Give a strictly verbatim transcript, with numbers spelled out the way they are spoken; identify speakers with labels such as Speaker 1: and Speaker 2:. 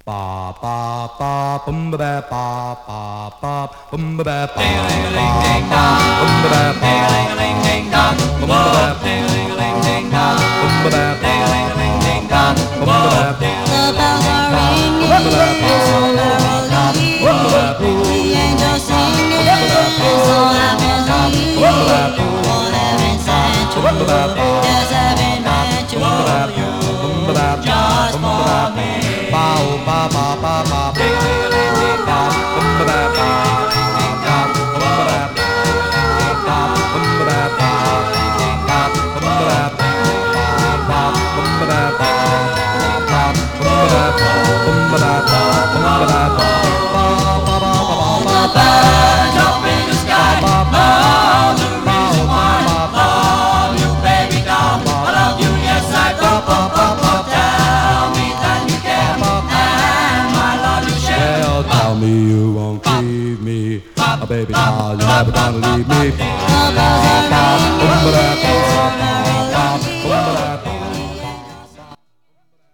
Speaker 1: Ba ba ba bum ba ba ba ba ba bum ba ba ba
Speaker 2: Ding
Speaker 1: ba
Speaker 2: ding
Speaker 1: ba bum ba ba ba
Speaker 2: ding ding dong,
Speaker 1: bum ba ba
Speaker 2: ding ding ding dong,
Speaker 1: bum ba ba
Speaker 2: ding ding ding dong,
Speaker 1: bum ba ba
Speaker 3: The bells are ringing, it's so merrily. The angels singing, it's so happily. For heaven's sent to there's heaven meant to you. Just for me.
Speaker 1: ba ba ba ba ba ding ding ding dong bum ba ba ba bum ba ba ba bum ba ba ba bum ba ba ba bum ba ba ba bum ba ba ba bum ba ba ba
Speaker 2: the birds up in the sky. Oh, the reason why I love you, baby doll. I love you, yes I do. Tell me that you care, and my love you share.
Speaker 1: Well, tell me you won't leave me, oh, baby doll, you're never gonna leave me.
Speaker 3: The bells are ringing,